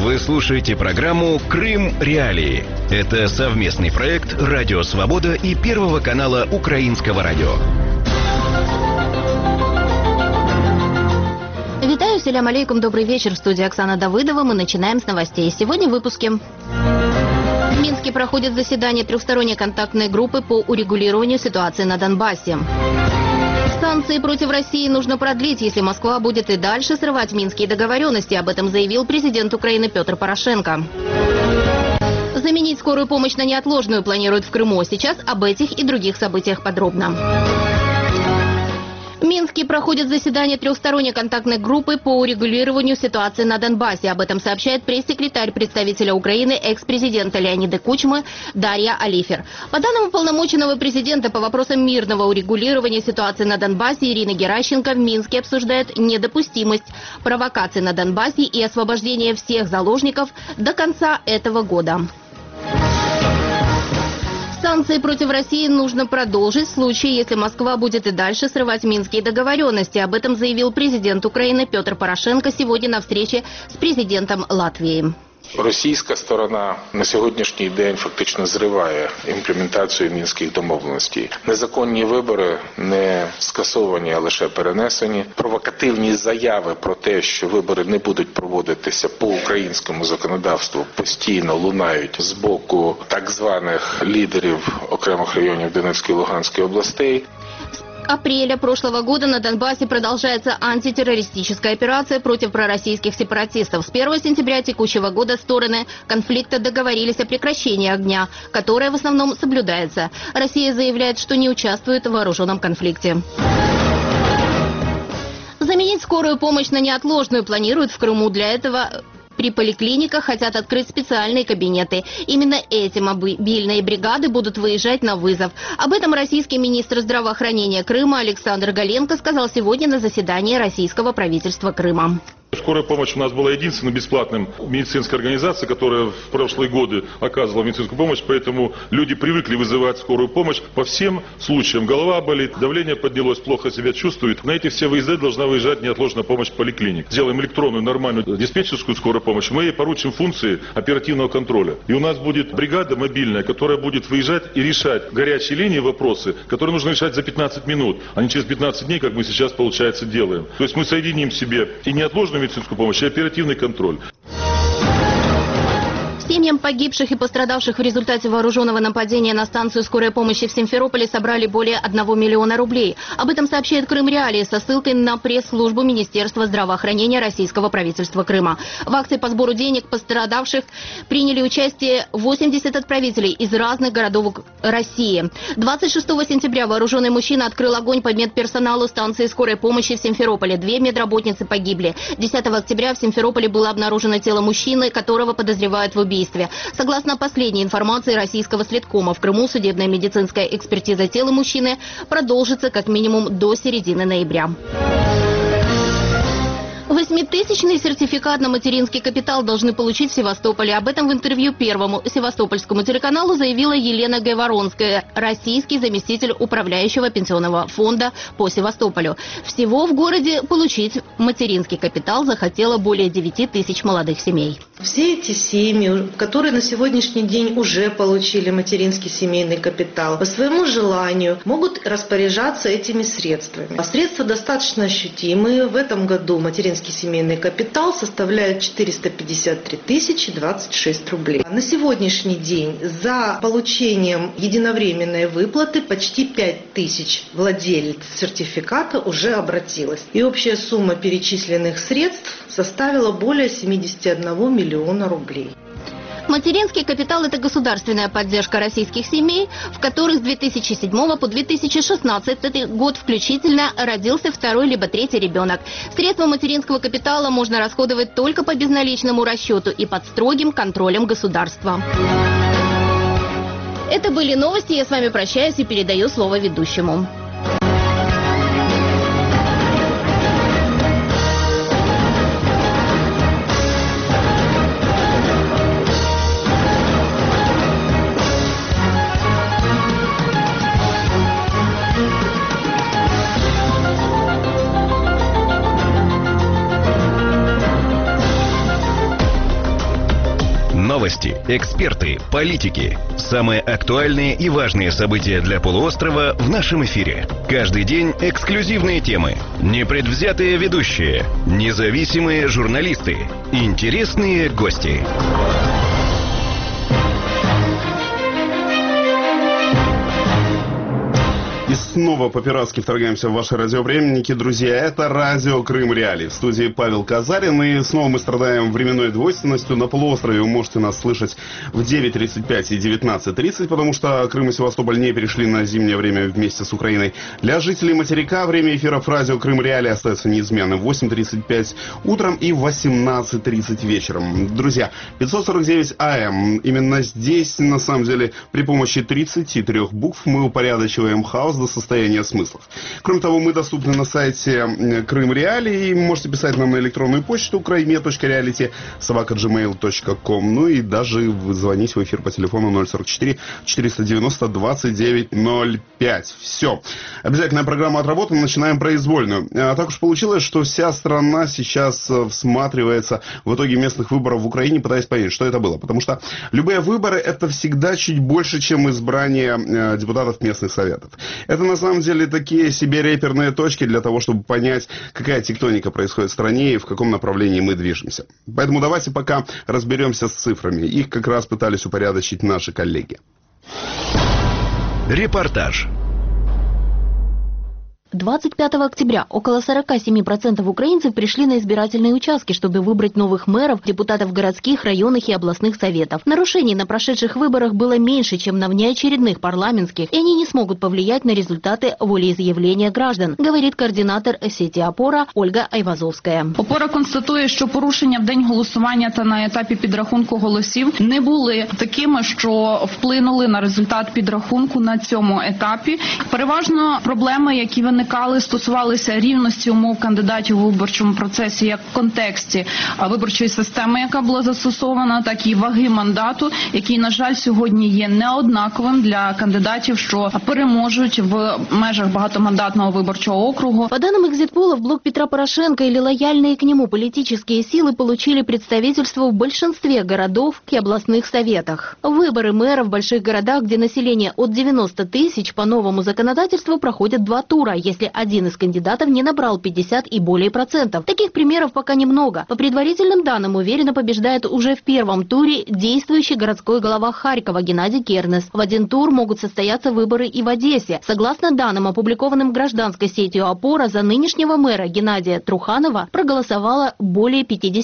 Вы слушаете программу «Крым Реалии». Это совместный проект «Радио Свобода» и Первого канала Украинского радио. Витаю, селям алейкум, добрый вечер. В студии Оксана Давыдова. Мы начинаем с новостей. Сегодня в выпуске. В Минске проходит заседание трехсторонней контактной группы по урегулированию ситуации на Донбассе. Санкции против России нужно продлить, если Москва будет и дальше срывать минские договоренности. Об этом заявил президент Украины Петр Порошенко. Заменить скорую помощь на неотложную планируют в Крыму. Сейчас об этих и других событиях подробно. В Минске проходит заседание трехсторонней контактной группы по урегулированию ситуации на Донбассе. Об этом сообщает пресс-секретарь представителя Украины, экс-президента Леонида Кучмы Дарья Алифер. По данным уполномоченного президента по вопросам мирного урегулирования ситуации на Донбассе Ирины Геращенко, в Минске обсуждают недопустимость провокаций на Донбассе и освобождение всех заложников до конца этого года. Санкции против России нужно продолжить в случае, если Москва будет и дальше срывать минские договоренности. Об этом заявил президент Украины Петр Порошенко сегодня на встрече с президентом Латвии. Російська сторона на сьогоднішній день фактично зриває імплементацію мінських домовленостей. Незаконні вибори не скасовані, а лише перенесені. Провокативні заяви про те, що вибори не будуть проводитися по українському законодавству, постійно лунають з боку так званих лідерів окремих районів Донецької і Луганської областей. Апреля прошлого года на Донбассе продолжается антитеррористическая операция против пророссийских сепаратистов. С 1 сентября текущего года стороны конфликта договорились о прекращении огня, которое в основном соблюдается. Россия заявляет, что не участвует в вооруженном конфликте. Заменить скорую помощь на неотложную планируют в Крыму. Для этого при поликлиниках хотят открыть специальные кабинеты. Именно эти мобильные бригады будут выезжать на вызов. Об этом российский министр здравоохранения Крыма Александр Галенко сказал сегодня на заседании российского правительства Крыма. Скорая помощь у нас была единственной бесплатной медицинской организацией, которая в прошлые годы оказывала медицинскую помощь, поэтому люди привыкли вызывать скорую помощь по всем случаям. Голова болит, давление поднялось, плохо себя чувствует. На эти все выезды должна выезжать неотложная помощь поликлиник. Сделаем электронную нормальную диспетчерскую скорую помощь, мы ей поручим функции оперативного контроля. И у нас будет бригада мобильная, которая будет выезжать и решать горячие линии вопросы, которые нужно решать за 15 минут, а не через 15 дней, как мы сейчас, получается, делаем. То есть мы соединим в себе и неотложную медицинскую помощь, и оперативный контроль. Семьям погибших и пострадавших в результате вооруженного нападения на станцию скорой помощи в Симферополе собрали более 1 миллиона рублей. Об этом сообщает Крым Реалии со ссылкой на пресс-службу Министерства здравоохранения российского правительства Крыма. В акции по сбору денег пострадавших приняли участие 80 отправителей из разных городов России. 26 сентября вооруженный мужчина открыл огонь по медперсоналу станции скорой помощи в Симферополе. 2 медработницы погибли. 10 октября в Симферополе было обнаружено тело мужчины, которого подозревают в убийстве. Согласно последней информации российского следкома, в Крыму судебная медицинская экспертиза тела мужчины продолжится как минимум до середины ноября. 8-тысячный сертификат на материнский капитал должны получить в Севастополе. Об этом в интервью Первому севастопольскому телеканалу заявила Елена Гайворонская, российский заместитель управляющего пенсионного фонда по Севастополю. Всего в городе получить материнский капитал захотело более 9 тысяч молодых семей. Все эти семьи, которые на сегодняшний день уже получили материнский семейный капитал, по своему желанию могут распоряжаться этими средствами. Средства достаточно ощутимые. В этом году материнский семейный капитал составляет 453 тысячи 26 рублей. На сегодняшний день за получением единовременной выплаты почти 5 тысяч владельцев сертификата уже обратилось. И общая сумма перечисленных средств составила более 71 миллиона рублей. Материнский капитал – это государственная поддержка российских семей, в которых с 2007 по 2016 год включительно родился второй либо третий ребенок. Средства материнского капитала можно расходовать только по безналичному расчету и под строгим контролем государства. Это были новости. Я с вами прощаюсь и передаю слово ведущему. Новости, эксперты, политики. Самые актуальные и важные события для полуострова в нашем эфире. Каждый день эксклюзивные темы, непредвзятые ведущие, независимые журналисты, интересные гости. И снова по-пиратски вторгаемся в ваши радиоприемники, друзья. Это радио Крым Реалии. В студии Павел Казарин. И снова мы страдаем временной двойственностью. На полуострове вы можете нас слышать в 9:35 и 19:30, потому что Крым и Севастополь не перешли на зимнее время вместе с Украиной. Для жителей материка время эфиров радио Крым Реалии остается неизменным. 8:35 утром и 18:30 вечером. Друзья, 549 АМ. Именно здесь, на самом деле, при помощи 33 букв мы упорядочиваем хаос до состояния смыслов. Кроме того, мы доступны на сайте Крым Реалии. Можете писать нам на электронную почту ukraine.reality@gmail.com. Ну и даже звонить в эфир по телефону 044 490 2905. Все. Обязательная программа отработана. Начинаем произвольную. Так уж получилось, что вся страна сейчас всматривается в итоге местных выборов в Украине, пытаясь понять, что это было. Потому что любые выборы — это всегда чуть больше, чем избрание депутатов местных советов. Это на самом деле такие себе реперные точки для того, чтобы понять, какая тектоника происходит в стране и в каком направлении мы движемся. Поэтому давайте пока разберемся с цифрами. Их как раз пытались упорядочить наши коллеги. Репортаж. 25 октября около 47% украинцев пришли на избирательные участки, чтобы выбрать новых мэров, депутатов городских, районных и областных советов. Нарушений на прошедших выборах было меньше, чем на внеочередных парламентских, и они не смогут повлиять на результаты волеизъявления граждан, говорит координатор сети «Опора» Ольга Айвазовська. «Опора» констатує, що порушення в день голосування та на етапі підрахунку голосів не були такими, що вплинули на результат підрахунку на цьому етапі. Переважно проблеми, які виникали, стосувалися рівності умов кандидатів у виборчому процесі як в контексті виборчої системи, яка була застосована, так і ваги мандату, який, на жаль, сьогодні є неоднаковим для кандидатів, що переможуть в межах багатомандатного выборчего округа. По данным экзитполов, блок Петра Порошенко или лояльные к нему политические силы получили представительство в большинстве городов и областных советах. Выборы мэра в больших городах, где население от 90 тысяч, по новому законодательству проходят 2 тура, если один из кандидатов не набрал 50 и более процентов. Таких примеров пока немного. По предварительным данным, уверенно побеждает уже в первом туре действующий городской глава Харькова Геннадий Кернес. В один тур могут состояться выборы и в Одессе. Согласно данным, опубликованным гражданской сетью «Опора», за нынешнего мэра Геннадия Труханова проголосовало более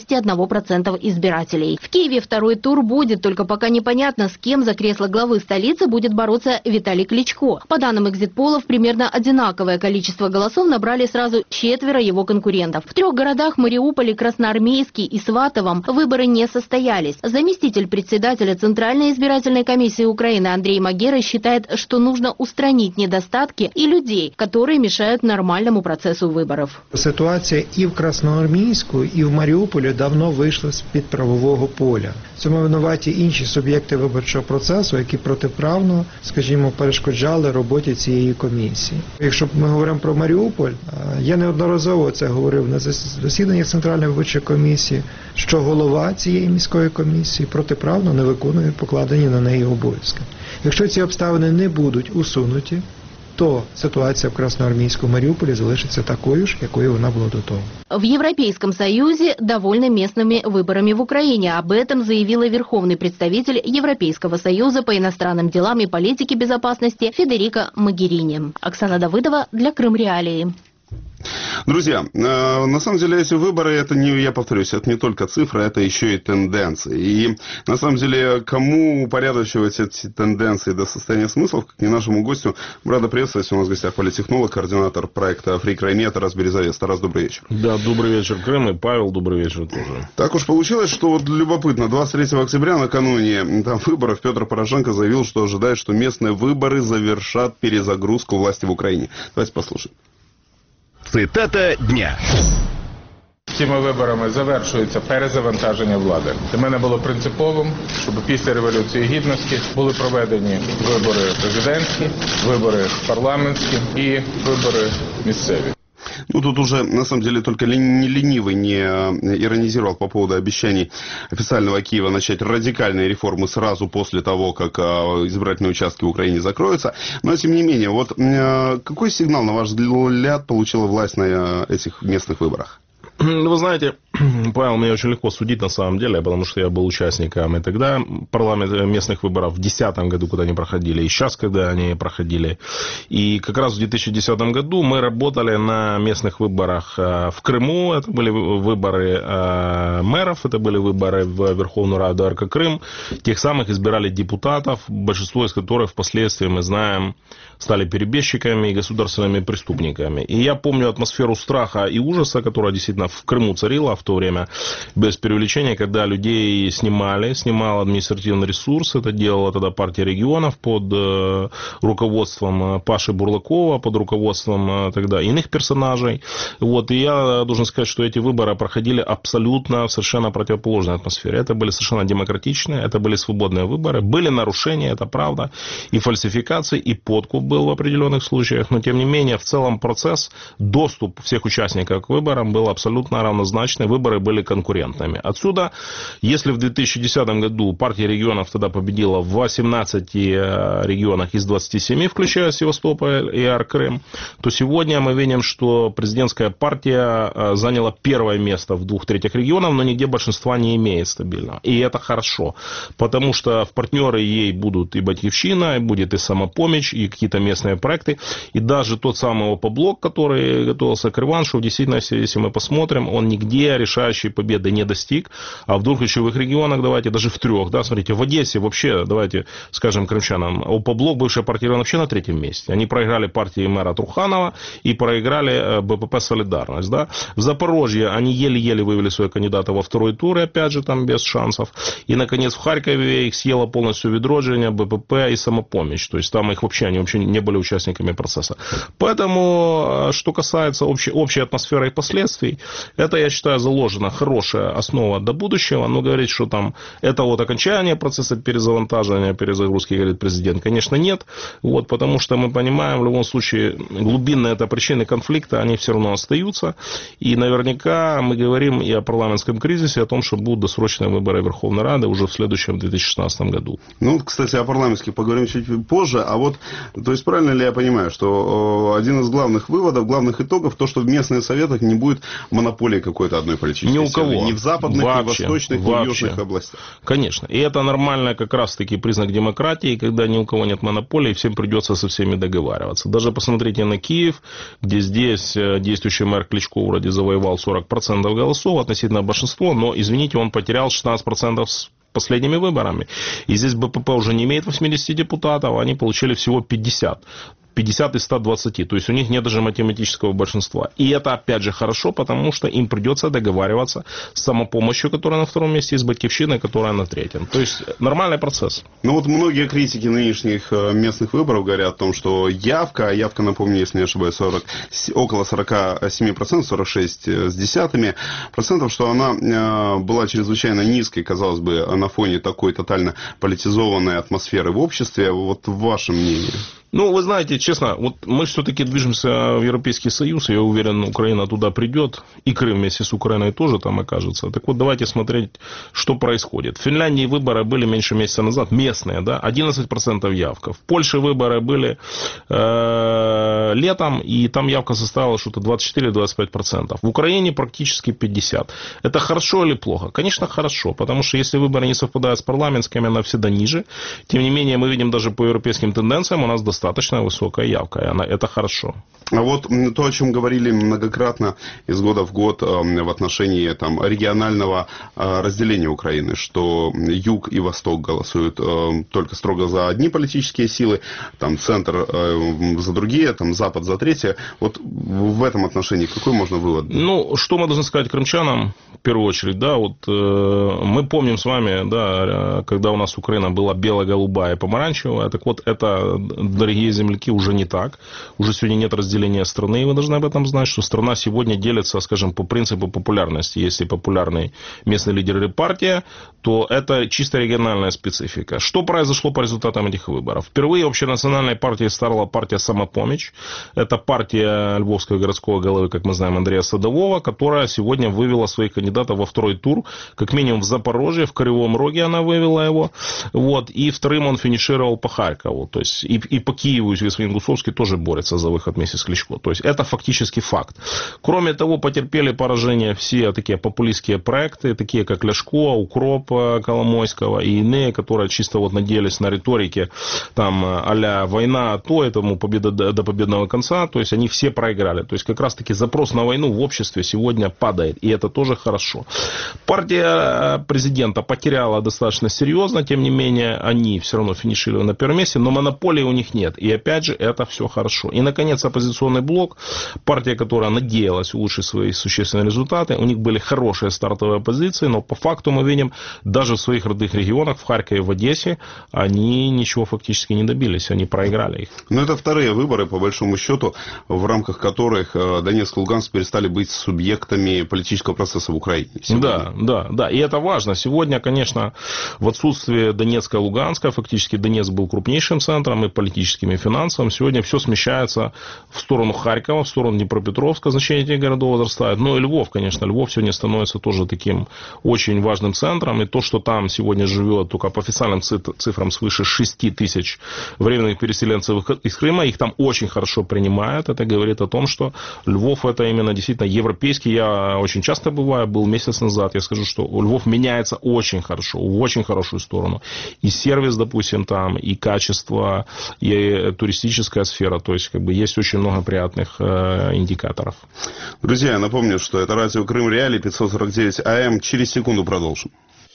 51% избирателей. В Киеве второй тур будет, только пока непонятно, с кем за кресло главы столицы будет бороться Виталий Кличко. По данным экзитполов, примерно одинаковое количество голосов набрали сразу 4 его конкурентов. В 3 городах — Мариуполе, Красноармейске и Сватовом — выборы не состоялись. Заместитель председателя Центральной избирательной комиссии Украины Андрей Магера считает, что нужно устранить недостатки и людей, которые мешают нормальному процессу выборов. Ситуація і в Красноармійську, і в Маріуполі давно вийшла з-під правового поля. В цьому винуваті інші суб'єкти виборчого процесу, які протиправно, скажімо, перешкоджали роботі цієї комісії. Якщо ми говоримо про Маріуполь, я неодноразово це говорив на засіданнях Центральної виборчої комісії, що голова цієї міської комісії протиправно не виконує покладені на неї обов'язки. Якщо ці обставини не будуть усунуті, то ситуация в Красноармейском Мариуполе залишится такой же, какой она была до того. В Европейском Союзе довольны местными выборами в Украине. Об этом заявила верховный представитель Европейского Союза по иностранным делам и политике безопасности Федерико Могерини. Оксана Давыдова для Крым Реалии. Друзья, на самом деле эти выборы, это не, я повторюсь, это не только цифры, это еще и тенденции. И на самом деле, кому упорядочивать эти тенденции до состояния смыслов, как не нашему гостю, рада приветствовать, у нас в гостях политтехнолог, координатор проекта «Free Crimea» Тарас Березовец. Тарас, добрый вечер. Да, добрый вечер, Крым, и Павел, добрый вечер тоже. Так уж получилось, что вот любопытно, 23 октября накануне там выборов Петр Порошенко заявил, что ожидает, что местные выборы завершат перезагрузку власти в Украине. Давайте послушаем. Цитата дня. Цими виборами завершується перезавантаження влади. Для мене було принциповим, щоб після Революції Гідності були проведені вибори президентські, вибори парламентські і вибори місцеві. Ну, тут уже, на самом деле, только не ленивый не иронизировал по поводу обещаний официального Киева начать радикальные реформы сразу после того, как избирательные участки в Украине закроются. Но, тем не менее, вот какой сигнал, на ваш взгляд, получила власть на этих местных выборах? Вы знаете, Павел, мне очень легко судить на самом деле, потому что я был участником и тогда местных выборов в 2010 году, когда они проходили, и сейчас, когда они проходили. И как раз в 2010 году мы работали на местных выборах в Крыму. Это были выборы мэров, это были выборы в Верховную Раду РК Крым. Тех самых избирали депутатов, большинство из которых впоследствии, мы знаем, стали перебежчиками и государственными преступниками. И я помню атмосферу страха и ужаса, которая действительно в Крыму царила в то время, без преувеличения, когда людей снимал административный ресурс. Это делала тогда партия регионов под руководством Паши Бурлакова, под руководством тогда иных персонажей. Вот. И я должен сказать, что эти выборы проходили абсолютно в совершенно противоположной атмосфере. Это были совершенно демократичные, это были свободные выборы. Были нарушения, это правда, и фальсификации, и подкуп был в определенных случаях. Но, тем не менее, в целом процесс, доступ всех участников к выборам был абсолютно равнозначный. Выборы были конкурентными. Отсюда, если в 2010 году партия регионов тогда победила в 18 регионах из 27, включая Севастополь и Ар-Крым, то сегодня мы видим, что президентская партия заняла первое место в 2/3 регионов, но нигде большинства не имеет стабильно. И это хорошо, потому что в партнеры ей будут и Батьковщина, и будет и Самопомощь, и какие-то местные проекты, и даже тот самый ОП-блок, который готовился к реваншу, в действительности, если мы посмотрим, он нигде решающей победы не достиг, а в 2 ключевых регионах, давайте, даже в 3, да, смотрите, в Одессе вообще, давайте скажем крымчанам, ОП-блок, бывшая партия, вообще на 3-м месте. Они проиграли партии мэра Труханова и проиграли БПП «Солидарность», да. В Запорожье они еле-еле вывели своего кандидата во 2-й тур, и опять же там без шансов. И, наконец, в Харькове их съело полностью «Відродження», БПП и Самопомощь. То есть там их вообще, они вообще не были участниками процесса. Поэтому, что касается общей атмосферы и последствий, это, я считаю, заложена хорошая основа до будущего. Но говорить, что там это вот окончание процесса перезавантаживания, перезагрузки, говорит президент, конечно, нет. Вот, потому что мы понимаем, в любом случае, глубинные это причины конфликта, они все равно остаются. И наверняка мы говорим и о парламентском кризисе, о том, что будут досрочные выборы Верховной Рады уже в следующем 2016 году. Ну, кстати, о парламентских поговорим чуть позже. А вот, то есть, правильно ли я понимаю, что один из главных выводов, главных итогов, то, что в местных советах не будет монополии какой-то одной политической ни у кого. силы, ни в западных, вообще, ни в восточных, ни в южных областях. Конечно. И это нормально как раз-таки признак демократии, когда ни у кого нет монополии, всем придется со всеми договариваться. Даже посмотрите на Киев, где здесь действующий мэр Кличко вроде завоевал 40% голосов, относительно большинства, но, извините, он потерял 16% с последними выборами. И здесь БПП уже не имеет 80 депутатов, они получили всего 50 из 120, то есть у них нет даже математического большинства. И это, опять же, хорошо, потому что им придется договариваться с Самопомощью, которая на 2-м месте, и с Батьковщиной, которая на 3-м. То есть нормальный процесс. Ну вот многие критики нынешних местных выборов говорят о том, что явка, напомню, если не ошибаюсь, около 47%, 46,1%, что она была чрезвычайно низкой, казалось бы, на фоне такой тотально политизованной атмосферы в обществе. Вот ваше мнение? Ну, вы знаете, честно, вот мы все-таки движемся в Европейский Союз, я уверен, Украина туда придет, и Крым вместе с Украиной тоже там окажется. Так вот, давайте смотреть, что происходит. В Финляндии выборы были меньше месяца назад, местные, да, 11% явка. В Польше выборы были летом, и там явка составила что-то 24-25%. В Украине практически 50%. Это хорошо или плохо? Конечно, хорошо, потому что если выборы не совпадают с парламентскими, она всегда ниже. Тем не менее, мы видим даже по европейским тенденциям, у нас достаточно высокая явка, и это хорошо. А вот то, о чем говорили многократно из года в год в отношении там, регионального разделения Украины, что юг и восток голосуют только строго за одни политические силы, там центр за другие, там запад за третье. Вот в этом отношении какой можно вывод? Ну, что мы должны сказать крымчанам, в первую очередь, да, вот мы помним с вами, да, когда у нас Украина была бело-голубая и помаранчевая, так вот это дорогие земляки, уже не так. Уже сегодня нет разделения страны, и вы должны об этом знать, что страна сегодня делится, скажем, по принципу популярности. Если популярный местный лидер или партия, то это чисто региональная специфика. Что произошло по результатам этих выборов? Впервые общенациональной партией стала партия «Самопомощь». Это партия львовского городского головы, как мы знаем, Андрея Садового, которая сегодня вывела своих кандидатов во второй тур. Как минимум в Запорожье, в Кривом Роге она вывела его. Вот. И вторым он финишировал по Харькову. То есть и по Киеву господин Гусовский тоже борется за выход вместе с Кличко. То есть это фактически факт. Кроме того, потерпели поражение все такие популистские проекты, такие как Ляшко, Укроп Коломойского и иные, которые чисто вот надеялись на риторике там а-ля война, то этому победа до победного конца. То есть они все проиграли. То есть как раз таки запрос на войну в обществе сегодня падает. И это тоже хорошо. Партия президента потеряла достаточно серьезно. Тем не менее, они все равно финишировали на первом месте. Но монополии у них нет. И опять же, это все хорошо. И, наконец, оппозиционный блок. Партия, которая надеялась улучшить свои существенные результаты. У них были хорошие стартовые позиции. Но по факту мы видим, даже в своих родных регионах, в Харькове, в Одессе, они ничего фактически не добились. Они проиграли их. Но это вторые выборы, по большому счету, в рамках которых Донецк и Луганск перестали быть субъектами политического процесса в Украине. Да. И это важно. Сегодня, конечно, в отсутствие Донецка и Луганска, фактически Донецк был крупнейшим центром и политическим, и финансовым. Сегодня все смещается в сторону Харькова, в сторону Днепропетровска. Значение этих городов возрастает. Но и Львов, конечно. Львов сегодня становится тоже таким очень важным центром. И то, что там сегодня живет только по официальным цифрам свыше 6 тысяч временных переселенцев из Крыма, их там очень хорошо принимают. Это говорит о том, что Львов это именно действительно европейский. Я очень часто бываю, был месяц назад. Я скажу, что Львов меняется очень хорошо, в очень хорошую сторону. И сервис, допустим, там, и качество, и туристическая сфера. То есть, как бы, есть очень много приятных индикаторов. Друзья, я напомню, что это радио Крым Реалии, 549 АМ. Через секунду продолжим.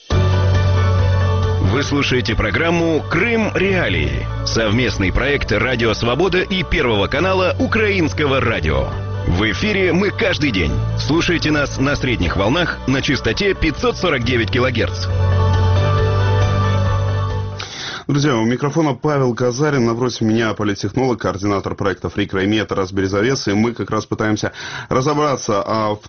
Вы слушаете программу «Крым Реалии». Совместный проект «Радио Свобода» и Первого канала Украинского радио. В эфире мы каждый день. Слушайте нас на средних волнах на частоте 549 килогерц. Друзья, у микрофона Павел Казарин, напротив меня политтехнолог, координатор проекта «Фрик-Райми», это «Разбери завесы», и мы как раз пытаемся разобраться в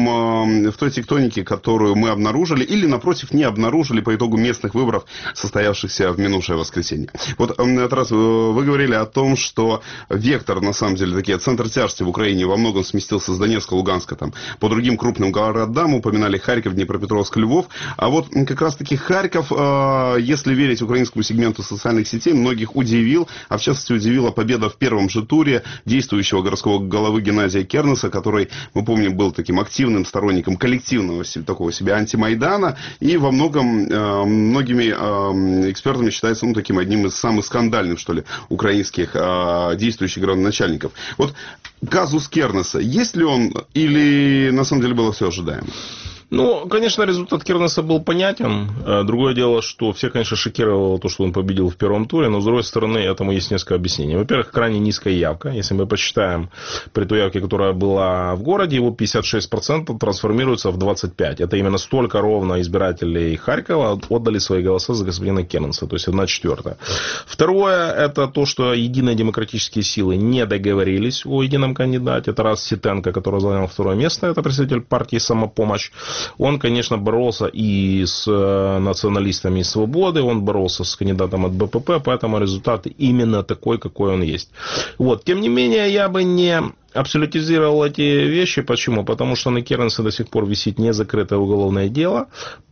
той тектонике, которую мы обнаружили, или, напротив, не обнаружили по итогу местных выборов, состоявшихся в минувшее воскресенье. Вот, раз вы говорили о том, что вектор, на самом деле, центр тяжести в Украине во многом сместился с Донецка, Луганска, там, по другим крупным городам, упоминали Харьков, Днепропетровск, Львов, а вот как раз-таки Харьков, если верить украинскому сегменту социальных сетей, многих удивил, а в частности удивила победа в первом же туре действующего городского головы Геннадия Кернеса, который, мы помним, был таким активным сторонником коллективного такого себе антимайдана, и во многом многими экспертами считается таким одним из самых скандальных, что ли, украинских действующих градоначальников. Вот казус Кернеса, есть ли он, или на самом деле было все ожидаемо? Ну, конечно, результат Кернеса был понятен. Другое дело, что все, конечно, шокировало то, что он победил в первом туре, но, с другой стороны, этому есть несколько объяснений. Во-первых, крайне низкая явка. Если мы посчитаем при той явке, которая была в городе, его 56% трансформируется в 25%. Это именно столько ровно избирателей Харькова отдали свои голоса за господина Кернеса, то есть 1/4. Второе, это то, что единые демократические силы не договорились о едином кандидате. Это раз Ситенко, который занял второе место, это представитель партии «Самопомощь». Он, конечно, боролся и с националистами «Свободы», он боролся с кандидатом от БПП, поэтому результат именно такой, какой он есть. Вот. Тем не менее, я бы не абсолютизировал эти вещи. Почему? Потому что на Кернеса до сих пор висит незакрытое уголовное дело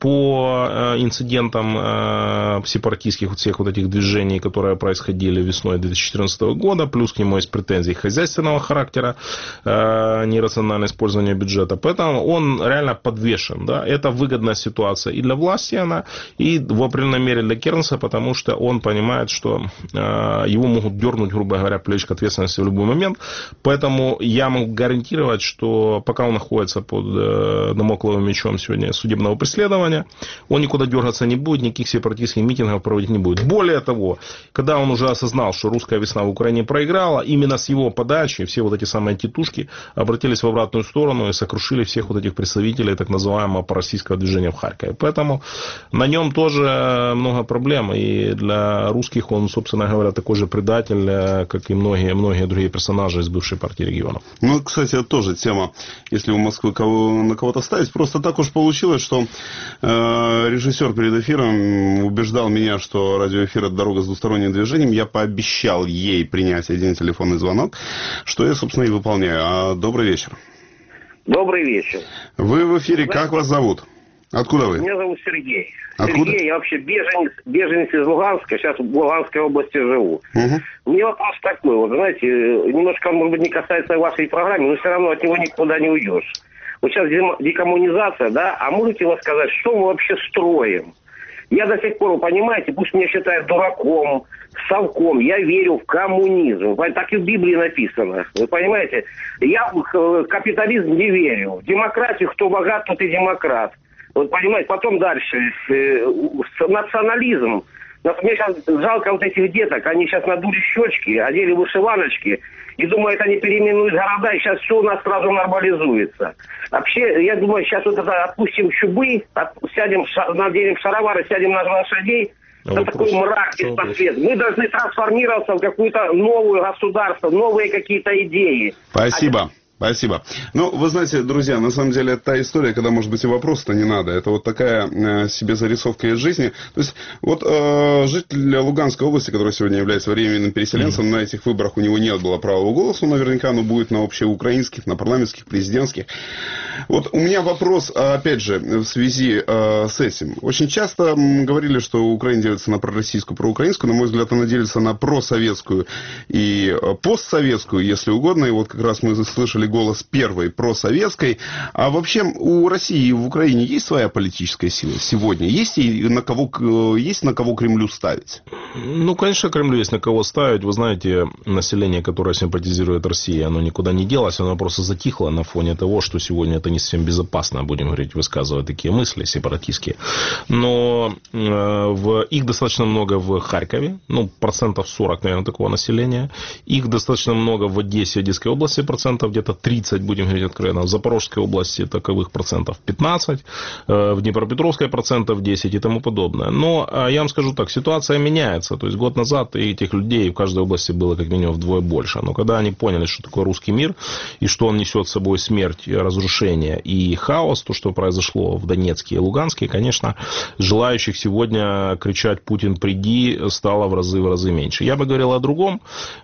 по инцидентам сепаратистских всех вот этих движений, которые происходили весной 2014 года. Плюс к нему есть претензии хозяйственного характера, нерациональное использование бюджета. Поэтому он реально подвешен. Да? Это выгодная ситуация и для власти она, и в определенной мере для Кернеса, потому что он понимает, что его могут дернуть, грубо говоря, плечик ответственности в любой момент. Поэтому Поэтому я могу гарантировать, что пока он находится под дамокловым мечом сегодня судебного преследования, он никуда дергаться не будет, никаких сепаратистских митингов проводить не будет. Более того, когда он уже осознал, что русская весна в Украине проиграла, именно с его подачи все вот эти самые титушки обратились в обратную сторону и сокрушили всех вот этих представителей так называемого пророссийского движения в Харькове. Поэтому на нем тоже много проблем. И для русских он, собственно говоря, такой же предатель, как и многие другие персонажи из бывшей партии регионов. Ну, кстати, это тоже тема, если у Москвы на кого-то ставить. Просто так уж получилось, что режиссер перед эфиром убеждал меня, что радиоэфир — это дорога с двусторонним движением. Я пообещал ей принять один телефонный звонок, что я, собственно, и выполняю. Добрый вечер. Добрый вечер. Вы в эфире. Как вас зовут? Откуда вы? Меня зовут Сергей. Откуда? Сергей, я вообще беженец из Луганска, сейчас в Луганской области живу. Угу. У меня вопрос такой, вот знаете, немножко, может быть, не касается вашей программы, но все равно от него никуда не уйдешь. Вот сейчас декоммунизация, да, а можете вы сказать, что мы вообще строим? Я до сих пор, вы понимаете, пусть меня считают дураком, совком, я верю в коммунизм. Так и в Библии написано. Вы понимаете? Я в капитализм не верю. В демократию, кто богат, тот и демократ. Вот понимаете, потом дальше. Национализм. Мне сейчас жалко вот этих деток. Они сейчас надули щечки, одели вышиваночки. И думают, они переименуют города, и сейчас все у нас сразу нормализуется. Вообще, я думаю, сейчас вот это отпустим чубы, сядем, наденем шаровары, сядем на лошадей. Это такой мрак беспросветный. Мы должны трансформироваться в какое-то новое государство, новые какие-то идеи. Спасибо. Спасибо. Ну, вы знаете, друзья, на самом деле, это та история, когда, может быть, и вопроса-то не надо. Это вот такая себе зарисовка из жизни. То есть, вот житель Луганской области, который сегодня является временным переселенцем, на этих выборах у него не было права голоса, наверняка оно будет на общеукраинских, на парламентских, президентских. Вот у меня вопрос, опять же, в связи с этим. Очень часто говорили, что Украина делится на пророссийскую, проукраинскую. На мой взгляд, она делится на просоветскую и постсоветскую, если угодно. И вот как раз мы слышали голос первой просоветской. А вообще у России и в Украине есть своя политическая сила сегодня? Есть на кого Кремлю ставить? Ну, конечно, Кремлю есть на кого ставить. Вы знаете, население, которое симпатизирует России, оно никуда не делось, оно просто затихло на фоне того, что сегодня это не совсем безопасно, будем говорить, высказывать такие мысли сепаратистские. Но их достаточно много в Харькове, 40%, наверное, такого населения. Их достаточно много в Одессе, Одесской области, процентов где-то 30, будем говорить откровенно. В Запорожской области таковых процентов 15, в Днепропетровской процентов 10 и тому подобное. Но я вам скажу так, ситуация меняется. То есть год назад этих людей в каждой области было как минимум вдвое больше. Но когда они поняли, что такое русский мир и что он несет с собой смерть, разрушение и хаос, то, что произошло в Донецке и Луганске, конечно, желающих сегодня кричать «Путин, приди!» стало в разы меньше. Я бы говорил о другом,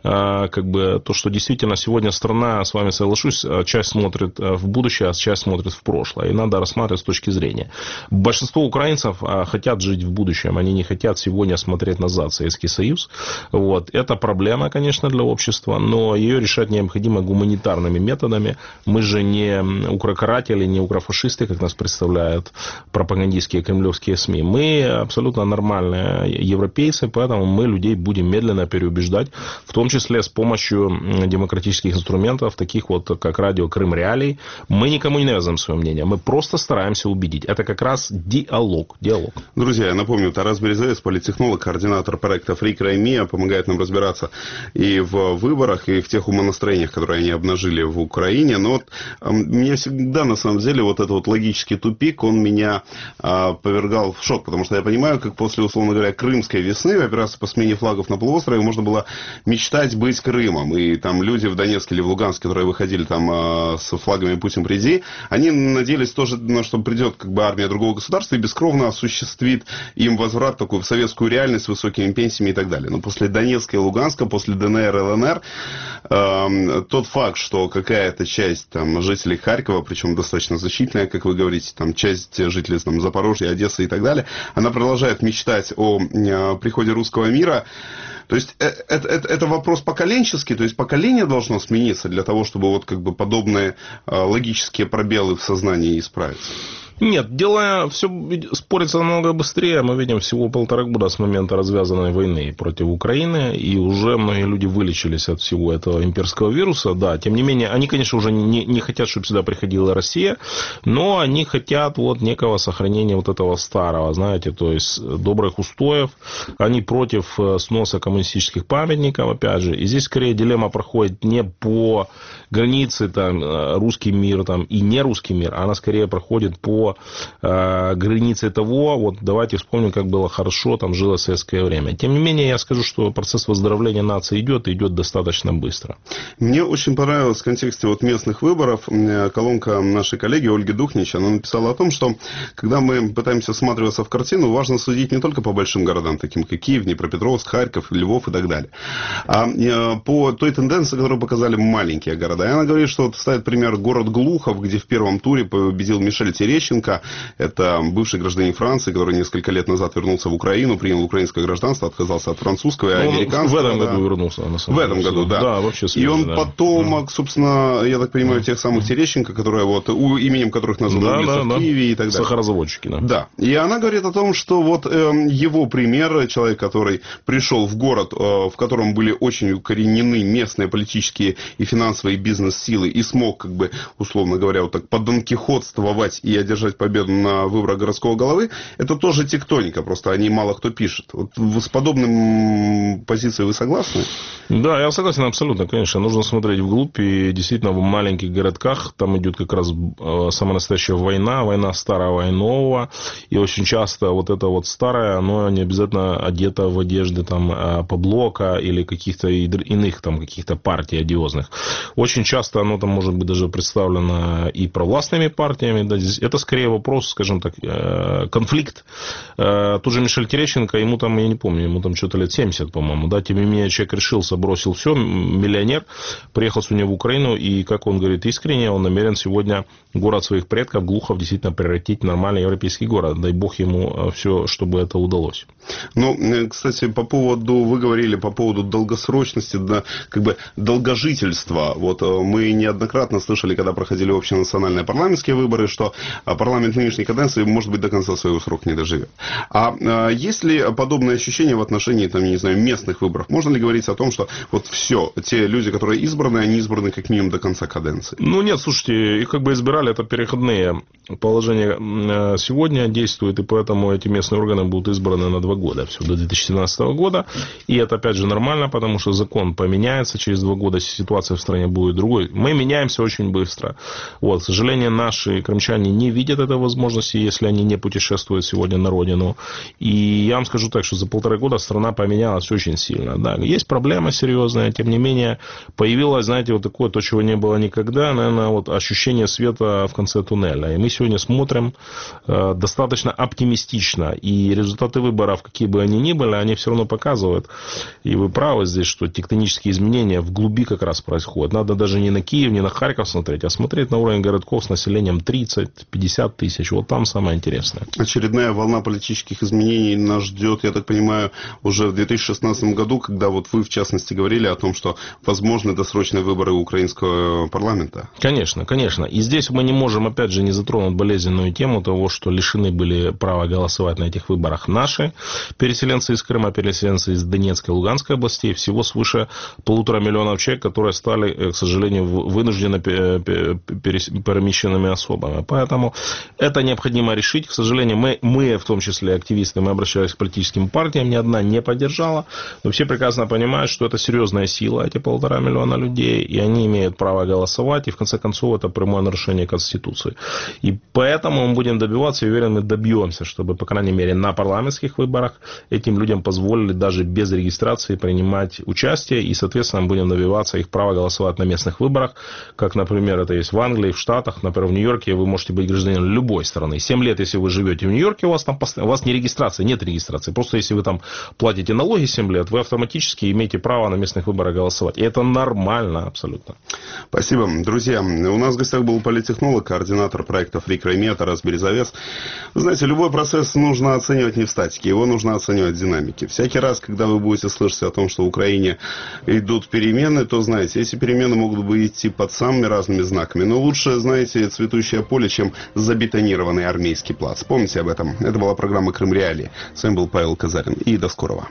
то, что действительно сегодня страна, с вами соглашусь, часть смотрит в будущее, а часть смотрит в прошлое. И надо рассматривать с точки зрения. Большинство украинцев хотят жить в будущем, они не хотят сегодня смотреть назад в Советский Союз. Вот. Это проблема, конечно, для общества, но ее решать необходимо гуманитарными методами. Мы же не укрокаратели, не укрофашисты, как нас представляют пропагандистские кремлевские СМИ. Мы абсолютно нормальные европейцы, поэтому мы людей будем медленно переубеждать, в том числе с помощью демократических инструментов, таких вот, как радио «Крым Реалий». Мы никому не навязываем свое мнение, мы просто стараемся убедить. Это как раз диалог. Друзья, я напомню, Тарас Березовец, политтехнолог, координатор проекта «Free Crimea», помогает нам разбираться и в выборах, и в тех умонастроениях, которые они обнажили в Украине. Но вот меня всегда, на самом деле, вот этот вот логический тупик, он меня повергал в шок, потому что я понимаю, как после, условно говоря, крымской весны, операции по смене флагов на полуострове, можно было мечтать быть Крымом. И там люди в Донецке или в Луганске, которые выходили там с флагами «Путин, приди», они надеялись тоже, что придет армия другого государства и бескровно осуществит им возврат в такую советскую реальность с высокими пенсиями и так далее. Но после Донецка и Луганска, после ДНР и ЛНР, тот факт, что какая-то часть там жителей Харькова, причем достаточно значительная, как вы говорите, там часть жителей там, Запорожья, Одессы и так далее, она продолжает мечтать о приходе русского мира. То есть это вопрос поколенческий, то есть поколение должно смениться для того, чтобы подобные логические пробелы в сознании исправить. Нет, дело все спорится намного быстрее. Мы видим всего 1,5 года с момента развязанной войны против Украины, и уже многие люди вылечились от всего этого имперского вируса. Да, тем не менее, они, конечно, уже не хотят, чтобы сюда приходила Россия, но они хотят вот некого сохранения вот этого старого, знаете, то есть добрых устоев. Они против сноса коммунистических памятников, опять же. И здесь, скорее, дилемма проходит не по границе там, русский мир там, и не русский мир, а она, скорее, проходит по границе того, вот давайте вспомним, как было хорошо, там жило советское время. Тем не менее, я скажу, что процесс выздоровления нации идет достаточно быстро. Мне очень понравилось в контексте вот местных выборов колонка нашей коллеги Ольги Духнич. Она написала о том, что когда мы пытаемся всматриваться в картину, важно судить не только по большим городам, таким как Киев, Днепропетровск, Харьков, Львов и так далее, а по той тенденции, которую показали маленькие города. И она говорит, что вот ставит пример город Глухов, где в первом туре победил Мишель Терещенко. Это бывший гражданин Франции, который несколько лет назад вернулся в Украину, принял украинское гражданство, отказался от французского и американского. В этом году вернулся, на самом деле. В этом году, да. Да, вообще свежий, и он потомок, собственно, я так понимаю, тех самых Терещенко, которые вот, именем которых названы улицы в Киеве и так далее. Сахарозаводчики, да. Да. И она говорит о том, что вот его пример, человек, который пришел в город, в котором были очень укоренены местные политические и финансовые бизнес-силы, и смог, как бы, условно говоря, вот так подонкихотствовать и одержать победу на выборах городского головы, это тоже тектоника, просто о ней мало кто пишет. Вот с подобным позицией вы согласны? Да, я согласен абсолютно, конечно. Нужно смотреть вглубь, и действительно в маленьких городках там идет как раз самая настоящая война старого и нового, и очень часто вот это вот старое, оно не обязательно одето в одежды там Поблока или каких-то иных там каких-то партий одиозных. Очень часто оно там может быть даже представлено и провластными партиями. Да, здесь это скорее вопрос, скажем так, конфликт. Тот же Мишель Терещенко, ему там, я не помню, ему там что-то лет 70, по-моему, да, тем не менее человек решился, бросил все, миллионер, приехал сегодня в Украину, и, как он говорит искренне, он намерен сегодня город своих предков, Глухов, действительно превратить в нормальный европейский город. Дай бог ему все, чтобы это удалось. Ну, кстати, вы говорили по поводу долгосрочности, да, как бы долгожительства. Вот мы неоднократно слышали, когда проходили общенациональные парламентские выборы, что парламент нынешней каденции, может быть, до конца своего срока не доживет. А есть ли подобное ощущение в отношении, там, не знаю, местных выборов? Можно ли говорить о том, что вот все, те люди, которые избраны, они избраны как минимум до конца каденции? Ну, нет, слушайте, их как бы избирали, это переходные положения сегодня действуют, и поэтому эти местные органы будут избраны на 2 года, все, до 2017 года. И это, опять же, нормально, потому что закон поменяется, через 2 года ситуация в стране будет другой. Мы меняемся очень быстро. Вот, к сожалению, наши крымчане не видят этой возможности, если они не путешествуют сегодня на родину. И я вам скажу так, что за 1,5 года страна поменялась очень сильно. Да, есть проблема серьезная, тем не менее, появилось, знаете, вот такое, то, чего не было никогда, наверное, вот ощущение света в конце туннеля. И мы сегодня смотрим достаточно оптимистично. И результаты выборов, какие бы они ни были, они все равно показывают, и вы правы здесь, что тектонические изменения в глуби как раз происходят. Надо даже не на Киев, не на Харьков смотреть, а смотреть на уровень городков с населением 30-50 тысяч. Вот там самое интересное. Очередная волна политических изменений нас ждет, я так понимаю, уже в 2016 году, когда вот вы, в частности, говорили о том, что возможны досрочные выборы украинского парламента. Конечно, конечно. И здесь мы не можем, опять же, не затронуть болезненную тему того, что лишены были права голосовать на этих выборах наши переселенцы из Крыма, переселенцы из Донецкой и Луганской областей, всего свыше 1,5 миллиона человек, которые стали, к сожалению, вынужденно перемещенными особами. Поэтому это необходимо решить. К сожалению, мы в том числе активисты, мы обращались к политическим партиям, ни одна не поддержала. Но все прекрасно понимают, что это серьезная сила, эти 1,5 миллиона людей, и они имеют право голосовать, и в конце концов это прямое нарушение Конституции. И поэтому мы будем добиваться, и уверен, мы добьемся, чтобы, по крайней мере, на парламентских выборах этим людям позволили даже без регистрации принимать участие, и, соответственно, мы будем добиваться их права голосовать на местных выборах, как, например, это есть в Англии, в Штатах, например, в Нью-Йорке вы можете быть гражданином любой страны. 7 лет, если вы живете в Нью-Йорке, у вас там у вас не регистрация, нет регистрации. Просто если вы там платите налоги 7 лет, вы автоматически имеете право на местных выборах голосовать. И это нормально абсолютно. Спасибо. Друзья, у нас в гостях был политтехнолог, координатор проекта «Фрикрайме» Тарас Березовец. Вы знаете, любой процесс нужно оценивать не в статике, его нужно оценивать в динамике. Всякий раз, когда вы будете слышать о том, что в Украине идут перемены, то, знаете, эти перемены могут быть идти под самыми разными знаками. Но лучше, знаете, цветущее поле, чем забетонированный армейский плац. Помните об этом. Это была программа «Крым Реалии». С вами был Павел Казарин. И до скорого.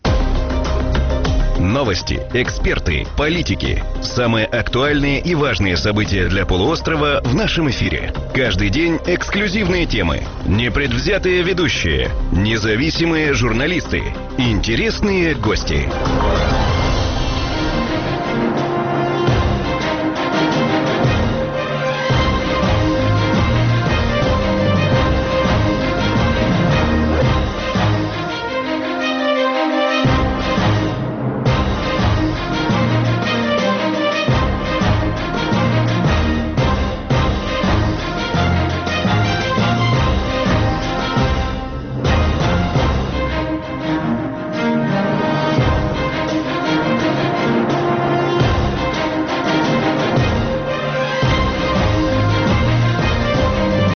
Новости, эксперты, политики. Самые актуальные и важные события для полуострова в нашем эфире. Каждый день эксклюзивные темы, непредвзятые ведущие, независимые журналисты, интересные гости.